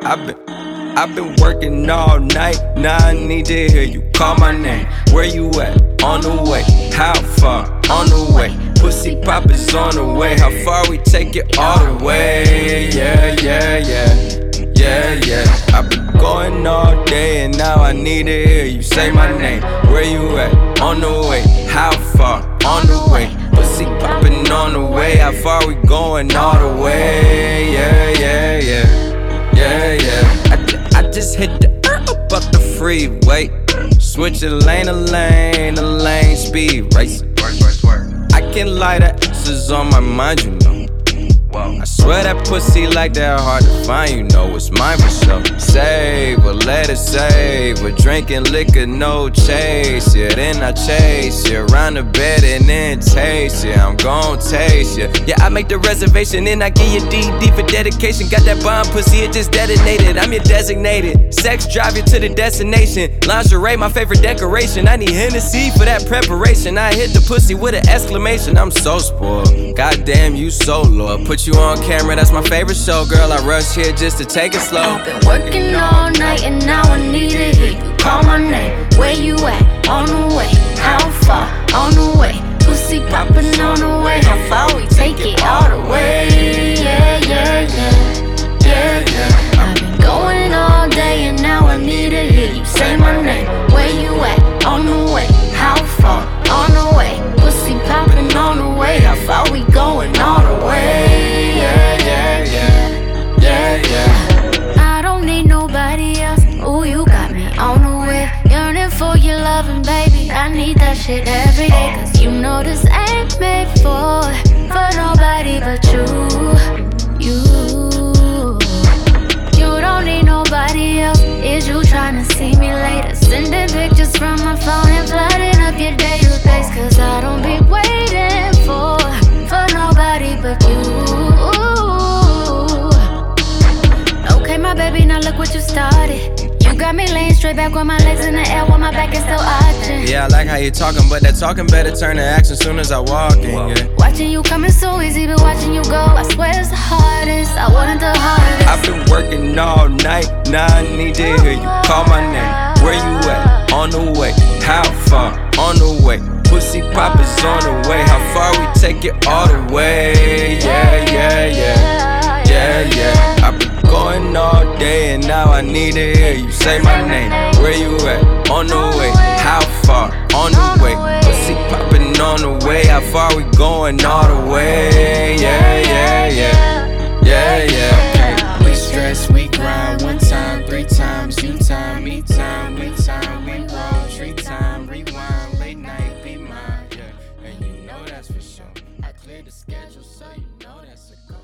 I've been working all night, now I need to hear you call my name. Where you at? On the way. How far? On the way. Pussy pop is on the way. How far we take it all the way? Yeah, yeah, yeah. Yeah, yeah. I've been going all day and now I need to hear you say my name. Where you at? On the way. How far? On the way. Pussy poppin' on the way. How far we going all the way? Yeah, yeah, yeah. Yeah, yeah. I just hit the up up the freeway. Switching lane to lane, speed racing. I can't lie, that is on my mind, you know. I swear that pussy like that hard to find, you know it's mine for sure. Save or let it save, or drinking liquor, no chase, yeah. Then I chase you around the bed and then taste you. I'm gon' taste you. Yeah, I make the reservation and I give you DD for dedication. Got that bomb pussy, it just detonated. I'm your designated. Sex drive you to the destination. Lingerie, my favorite decoration. I need Hennessy for that preparation. I hit the pussy with an exclamation. I'm so spoiled. Goddamn, you so loyal. Put you on camera, that's my favorite show, girl. I rush here just to take it slow. I've been working all night and now I need to hear you call my name. Where you at? On the way. How far? On the way. Pussy poppin' on the way. How far we take it all the way? Yeah, yeah, yeah. Yeah, yeah. I've been going all day and now I need to hear you say my name. Where you at? On the way. How far? On the way. Pussy poppin' on the way. How far we going all the way? Yeah, yeah, yeah. Yeah, yeah. I don't need nobody else. Ooh, you got me on the way. Yearning for your loving, baby. I need that shit every day. Cause you know this ain't made for nobody but you. You don't need nobody else. Is you tryna see me later? Sending pictures from my phone and flooding up your database. Cause I don't be waiting for nobody but you. Okay, my baby, now look what you started. You got me laying straight back with my legs in the air while my back is still arching. Yeah, I like how you talking, but that talking better turn to action soon as I walk in, yeah. Watching you coming so easy, but watching you go, I swear it's the hardest. I wanted the hardest. I've been working all night, now I need to hear you call my name. Where you at? On the way. How far? On the way. Pussy pop is on the way. How far we take it all the way? Yeah, yeah, yeah. Yeah, yeah. I've been going all day and now I need to hear you say my name. Where you at? On the way. How far? On the way. Pussy poppin' on the way. How far we going all the way? Yeah, yeah, yeah. Yeah, yeah. We stress, we grind 1 time, 3 times. You time, me time, we time. We roll, 3 time, rewind. Late night, be mine, yeah. And you know that's for sure. I cleared the schedule so you know that's a go.